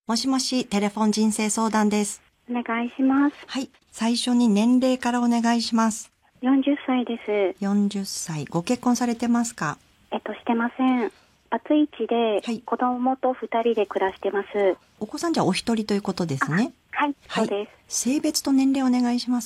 もしもし、テレフォン人生相談です。 お願いします。 はい。最初に年齢からお願いします。 40歳です。 40歳。ご結婚されてますか？ してません。バツイチで、子供と2人で暮らしてます。 お子さんじゃお一人ということですね。 はい、そうです。 性別と年齢お願いします。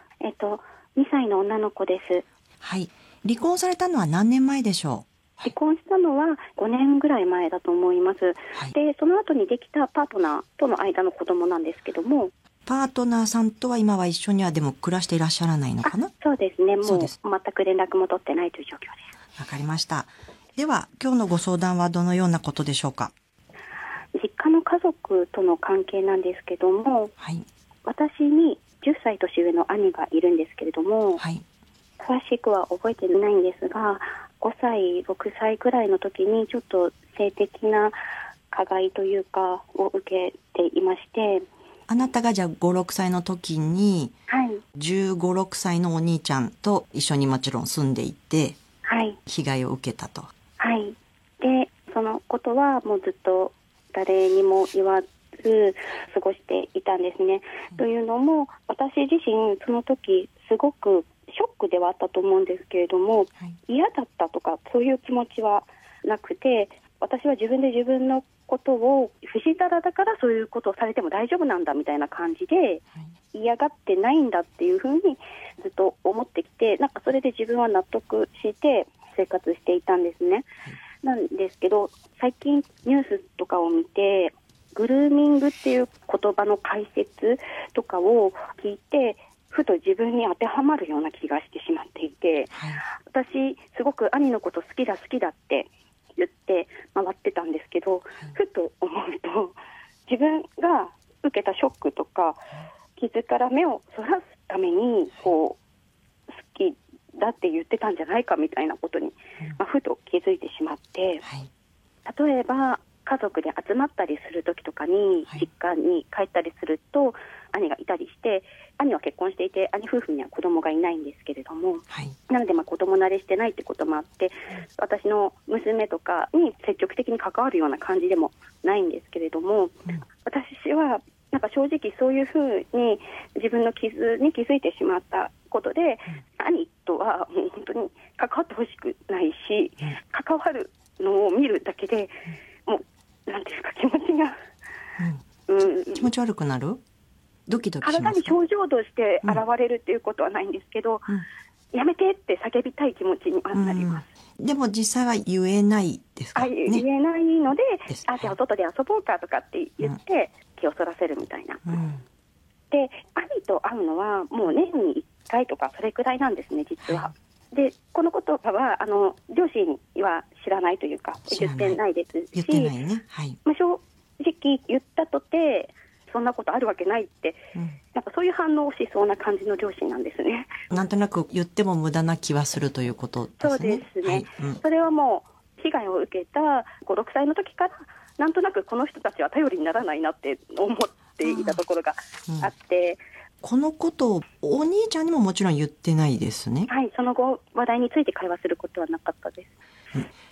2歳の女の子です。 はい。離婚されたのは何年前でしょう？ 離婚したのは5年ぐらい前だと思います。で、その後にできたパートナーとの間の子供なんですけども。 パートナーさんとは今は一緒にはでも暮らしていらっしゃらないのかな？ そうですね。もう全く連絡も取ってないという状況です。 わかりました。では、今日のご相談はどのようなことでしょうか？ 実家の家族との関係なんですけども、私に10歳年上の兄がいるんですけれども、詳しくは覚えてないんですが、5歳、6歳ぐらいの時にちょっと性的な加害というかを受けていまして。 あなたがじゃあ5、6歳の時に、15、6歳のお兄ちゃんと一緒にもちろん住んでいて、被害を受けたと。 で、そのことはもうずっと誰にも言わず過ごしていたんですね。というのも、私自身その時すごくショックではあったと思うんですけれども、嫌だったとかそういう気持ちはなくて、私は自分で自分のことを不死だらだからそういうことをされても大丈夫なんだみたいな感じで、嫌がってないんだっていうふうにずっと思ってきて、なんかそれで自分は納得して生活していたんですね。なんですけど、最近ニュースとかを見て、グルーミングっていう言葉の解説とかを聞いて、ふと自分に当てはまるような気がしてしまっていて、私すごく兄のこと好きだって言って回ってたんですけど、ふと思うと自分が受けたショックとか傷から目をそらすために好きだって言ってたんじゃないかみたいなことに、ふと気づいてしまって、例えば家族で集まったりする時とかに実家に帰ったりすると兄がいたりして、兄は結婚していて兄夫婦には子供がいないんですけれども、なので子供慣れしてないってこともあって、私の娘とかに積極的に関わるような感じでもないんですけれども、私はなんか正直そういうふうに自分の傷に気づいてしまったことで、兄とはもう本当に関わってほしくないし、関わるのを見るだけでもうなんていうか気持ちが、 気持ち悪くなる？ドキドキしますか？ 体に症状として現れるっていうことはないんですけど、やめてって叫びたい気持ちにはなります。でも実際は言えないですかね？ 言えないので、じゃあ外で遊ぼうかとかって言って気をそらせるみたいな。で、兄と会うのはもう年に1回とかそれくらいなんですね、実は。で、このことは両親には知らないというか言ってないですし、 正直言ったとてそんなことあるわけないって、なんかそういう反応をしそうな感じの両親なんですね。 なんとなく言っても無駄な気はするということですね。 そうですね。それはもう被害を受けた5、6歳の時からなんとなくこの人たちは頼りにならないなって思っていたところがあって、 このことをお兄ちゃんにももちろん言ってないですね。 その後話題について会話することはなかったです。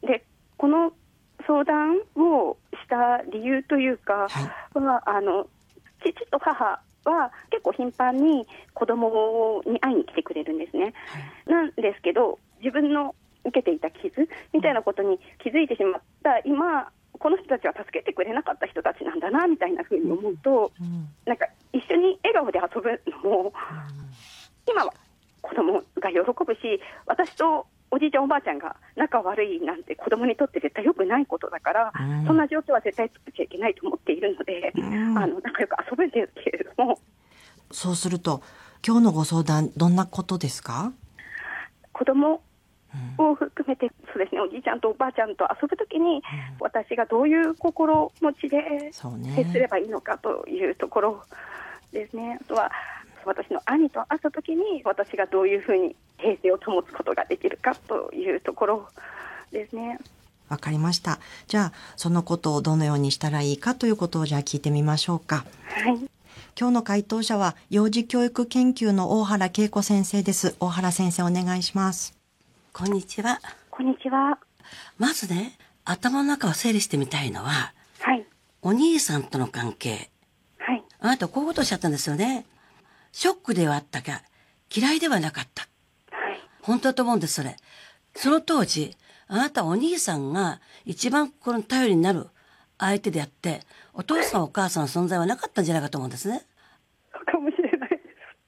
で、この相談をした理由というかは、父と母は結構頻繁に子供に会いに来てくれるんですね。なんですけど、自分の受けていた傷みたいなことに気づいてしまった今、この人たちは助けてくれなかった人たちなんだなみたいなふうに思うと、なんか一緒に笑顔で遊ぶのも、今は子供が喜ぶし、私とおじいちゃんおばあちゃんが仲悪いなんて子供にとって絶対良くないことだから、そんな状況は絶対作っちゃいけないと思っているので、仲良く遊ぶんですけれども。 そうすると今日のご相談どんなことですか？ 子供を含めて、そうですね、おじいちゃんとおばあちゃんと遊ぶときに、私がどういう心持ちで接すればいいのかというところですね。あとは私の兄と会ったときに私がどういうふうに平静を保つことができるかというところですね。 わかりました。じゃあそのことをどのようにしたらいいかということをじゃあ聞いてみましょうか。今日の回答者は幼児教育研究の大原恵子先生です。大原先生、お願いします。 こんにちは。 こんにちは。 まずね、頭の中を整理してみたいのは、 お兄さんとの関係。 はい。 あなたこういうことをおっしゃったんですよね。ショックではあったが、嫌いではなかった。 はい。 本当だと思うんです、それ。その当時、あなたお兄さんが一番この頼りになる相手であって、お父さんお母さんの存在はなかったんじゃないかと思うんですね。 そうかもしれないです。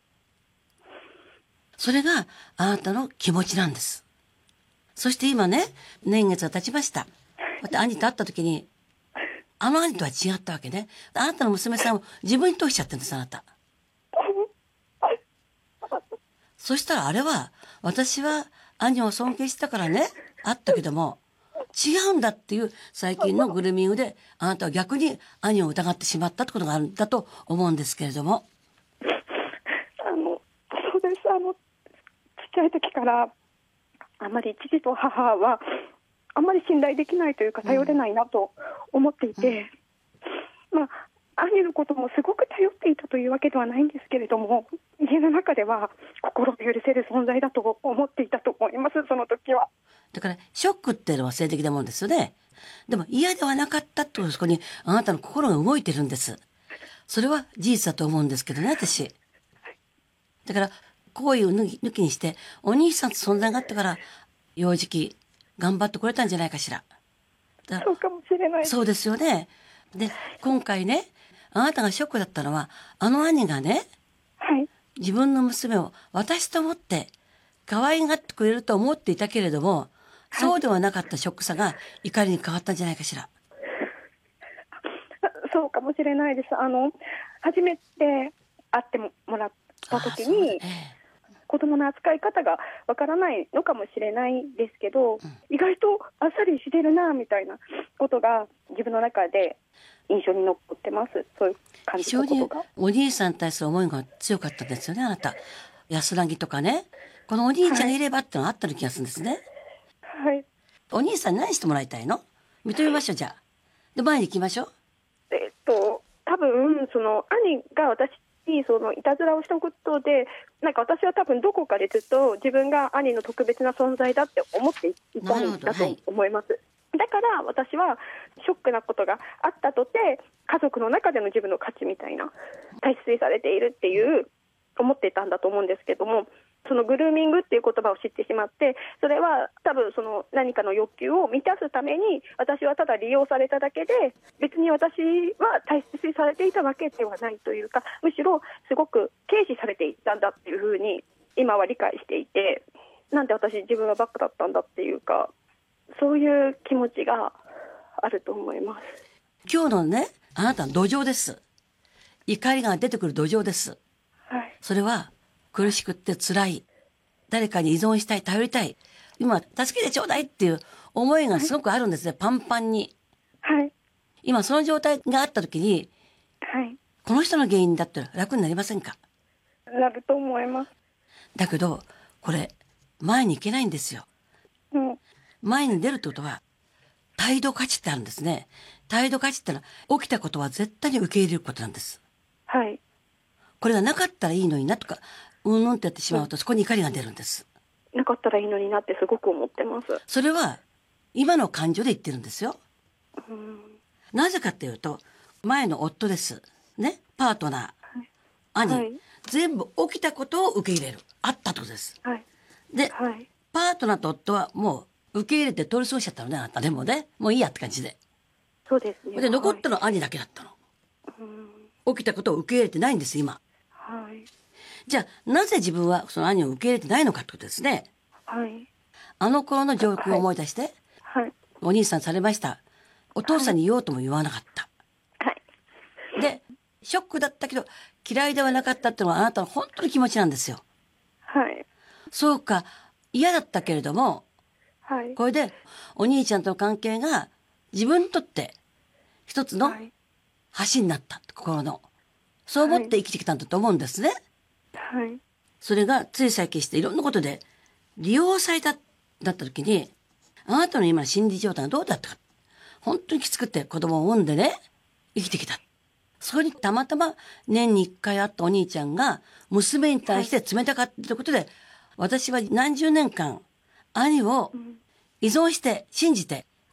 それがあなたの気持ちなんです。そして今ね、年月が経ちました。また兄と会った時に、あの兄とは違ったわけね。あなたの娘さんを自分に通しちゃってるんです、あなた。そしたらあれは、私は兄を尊敬したからね、あったけども、違うんだっていう最近のグルーミングで、あなたは逆に兄を疑ってしまったってことがあるんだと思うんですけれども。 そうです。ちっちゃい時から、あまり父と母は、あんまり信頼できないというか、頼れないなと思っていて、まあ、兄のこともすごく頼っていたというわけではないんですけれども、家の中では心を許せる存在だと思っていたと思います、その時は。 だから、ショックっていうのは性的なもんですよね。でも嫌ではなかったってこと、そこにあなたの心が動いてるんです。それは事実だと思うんですけどね、私。だから、行為を抜きにして、お兄さんと存在があったから、幼児期、頑張ってこれたんじゃないかしら。 そうかもしれない。 そうですよね。で、今回ね、あなたがショックだったのは、あの兄がね、 はい。 自分の娘を私と思って可愛がってくれると思っていたけれども、そうではなかったショックさが怒りに変わったんじゃないかしら。 そうかもしれないです。初めて会ってもらった時に、子供の扱い方がわからないのかもしれないですけど、意外とあっさりしてるなみたいなことが自分の中で印象に残ってます。そういう感じのことが。 非常にお兄さんに対する思いが強かったですよね、あなた。安らぎとかね。このお兄ちゃんがいればってのがあったような気がするんですね。 はい。 お兄さんに何してもらいたいの？認めましょう、じゃあ。で、前に行きましょう。 多分、兄が私にいたずらをしたことで、なんか私は多分どこかでずっと自分が兄の特別な存在だって思っていたんだと思います。だから私はショックなことがあったとて、家族の中での自分の価値みたいな、大切にされているっていう思っていたんだと思うんですけども、そのグルーミングっていう言葉を知ってしまって、それは多分何かの欲求を満たすために私はただ利用されただけで、別に私は大切にされていたわけではないというか、むしろすごく軽視されていたんだっていうふうに今は理解していて、なんで私自分はバカだったんだっていうか、そういう気持ちがあると思います。 今日のね、あなたの土壌です。怒りが出てくる土壌です。 はい。 それは苦しくって辛い。誰かに依存したい、頼りたい。今、助けてちょうだいっていう思いがすごくあるんですね、パンパンに。 はい。 今、その状態があった時に、 はい。 この人の原因だったら楽になりませんか？ なると思います。 だけど、これ、前に行けないんですよ。 うん。 前に出るってことは、態度価値ってあるんですね。態度価値ってのは、起きたことは絶対に受け入れることなんです。 はい。 これがなかったらいいのになとか、うんってやってしまうと、そこに怒りが出るんです。 なかったらいいのになってすごく思ってます。 それは、今の感情で言ってるんですよ。 うん。 なぜかっていうと、前の夫です。ね。パートナー。兄。 はい。 全部起きたことを受け入れる。あったってことです。 はい。 で、 はい。 パートナーと夫はもう受け入れて通り過ごしちゃったのね、あなた。でもね、もういいやって感じで。 そうですね。 で、残ったのは兄だけだったの。 うん。 起きたことを受け入れてないんです、今。 はい。 じゃあ、なぜ自分はその兄を受け入れてないのかってことですね。 はい。 あの頃の状況を思い出して、 はい。 お兄さんされました。お父さんに言おうとも言わなかった。 はい。 で、ショックだったけど、嫌いではなかったっていうのはあなたの本当の気持ちなんですよ。 はい。 そうか、嫌だったけれども、 はい。 これでお兄ちゃんとの関係が自分にとって一つのはい。 橋になった、心の。そう思って生きてきたんだと思うんですね。 はい。 それがつい最近していろんなことで利用された、だった時に、あなたの今の心理状態がどうだったか。本当にきつくて子供を産んでね、生きてきた。そこにたまたま年に一回会ったお兄ちゃんが娘に対して冷たかったということで、私は何十年間兄を依存して信じてき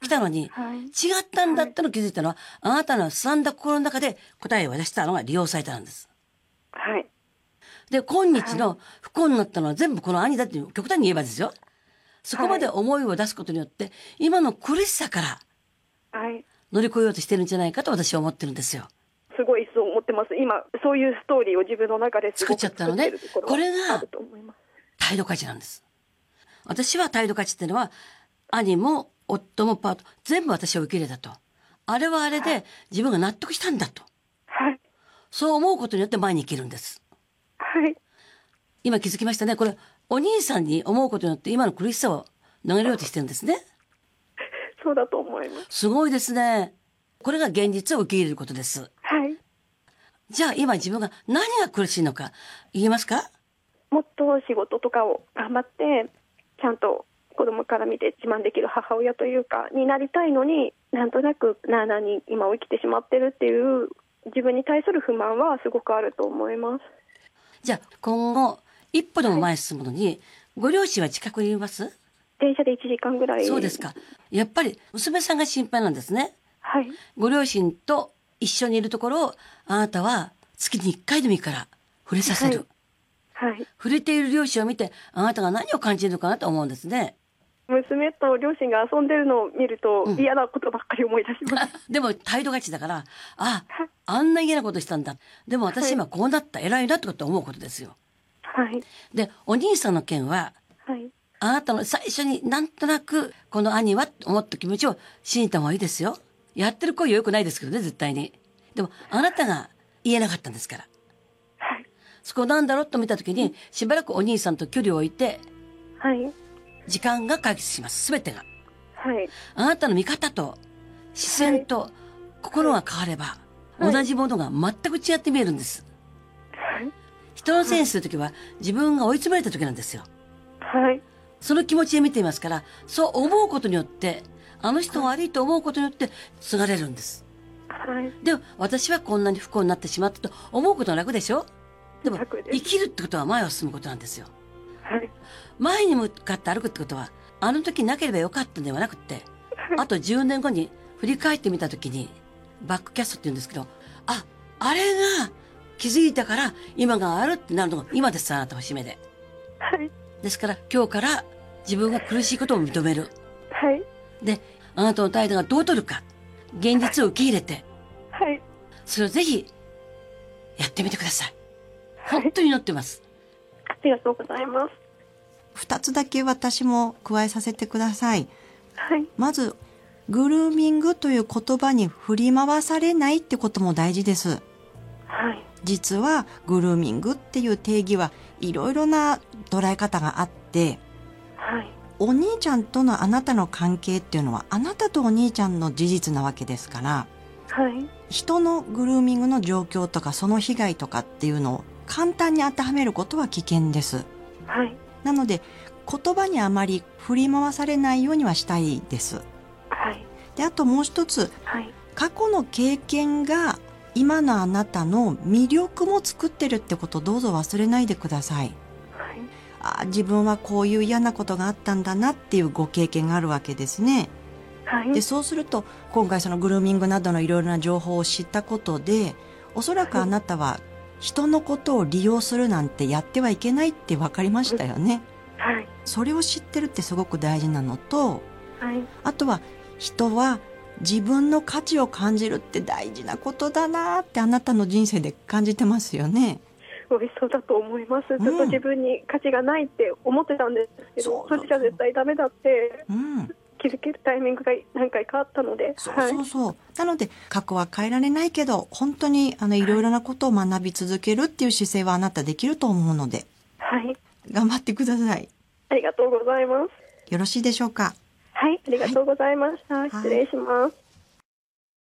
来たのに、違ったんだってのを気づいたのは、あなたのすさんだ心の中で答えを出したのが利用されたんです。 はい。 で、今日の不幸になったのは全部この兄だって極端に言えばですよ。そこまで思いを出すことによって、今の苦しさから乗り越えようとしてるんじゃないかと私は思ってるんですよ。 すごいそう思ってます。今、そういうストーリーを自分の中です作っごくちゃったのね。これがあると思います。 態度価値なんです。私は態度価値っていうのは、兄も夫もパート、全部私を受け入れたと。あれはあれで自分が納得したんだと。 はい。 そう思うことによって前に生きるんです。 はい。 今気づきましたね。これ、お兄さんに思うことによって今の苦しさを逃れようとしてるんですね。 そうだと思います。 すごいですね。これが現実を受け入れることです。 はい。 じゃあ今自分が何が苦しいのか言えますか？ もっと仕事とかを頑張って、ちゃんと子供から見て自慢できる母親というか、になりたいのに、なんとなくなあなあに今を生きてしまってるっていう自分に対する不満はすごくあると思います。 じゃあ今後、一歩でも前に進むのに、ご両親は近くにいます？ 電車で1時間ぐらい。 そうですか。やっぱり娘さんが心配なんですね。 はい。 ご両親と一緒にいるところを、あなたは月に1回でもいいから触れさせる。 はい。 触れている両親を見て、あなたが何を感じるのかなと思うんですね。 娘と両親が遊んでるのを見ると嫌なことばっかり思い出します。 でも態度勝ちだから、あんな嫌なことしたんだ。でも私今こうなった、偉いなってことを思うことですよ。 はい。 で、お兄さんの件は、 はい。 あなたの最初になんとなく、この兄はと思った気持ちを信じた方がいいですよ。やってる行為は良くないですけどね、絶対に。でも、あなたが言えなかったんですから。 はい。 そこなんだろうと見たときに、しばらくお兄さんと距離を置いて、 はい。 時間が解決します。すべてが。 はい。 あなたの見方と、視線と、心が変われば、 はい同じものが全く違って見えるんです。 はい。 人のせいにするときは、自分が追い詰められたときなんですよ。 はい。 その気持ちで見ていますから、そう思うことによって、あの人が悪いと思うことによって、すがれるんです。 はい。 で、私はこんなに不幸になってしまったと思うことが楽でしょ？でも、 楽です。 生きるってことは前を進むことなんですよ。 はい。 前に向かって歩くってことは、あの時なければよかったんではなくって、あと10年後に振り返ってみた時に、バックキャストって言うんですけど、あれが気づいたから今があるってなるのが今です、あなたは節目で。 はい。 ですから今日から自分が苦しいことを認める。 はい。 で、あなたの態度がどう取るか、現実を受け入れて、 はい。 それをぜひやってみてください。本当に祈ってます。 ありがとうございます。 二つだけ私も加えさせてください。 はい。 まず、グルーミングという言葉に振り回されないってことも大事です。 はい。 実はグルーミングっていう定義はいろいろな捉え方があって、 はい。 お兄ちゃんとのあなたの関係っていうのはあなたとお兄ちゃんの事実なわけですから、 はい。 人のグルーミングの状況とかその被害とかっていうのを簡単に当てはめることは危険です。 はい。 なので言葉にあまり振り回されないようにはしたいです。 はい。 で、あともう一つ、 はい。 過去の経験が今のあなたの魅力も作ってるってことをどうぞ忘れないでください。 はい。 自分はこういう嫌なことがあったんだなっていうご経験があるわけですね。 はい。 で、そうすると今回そのグルーミングなどのいろいろな情報を知ったことで、おそらくあなたは人のことを利用するなんてやってはいけないって分かりましたよね。 はい。 それを知ってるってすごく大事なのと、 はい。 あとは人は自分の価値を感じるって大事なことだなってあなたの人生で感じてますよね。 すごいそうだと思います。ずっと自分に価値がないって思ってたんですけど、それじゃ絶対ダメだって気づけるタイミングが何回かあったので。 そうそうそう。なので過去は変えられないけど、本当にいろいろなことを学び続けるっていう姿勢はあなたできると思うので、 はい。 頑張ってください。 ありがとうございます。 よろしいでしょうか。 はい、ありがとうございました。失礼します。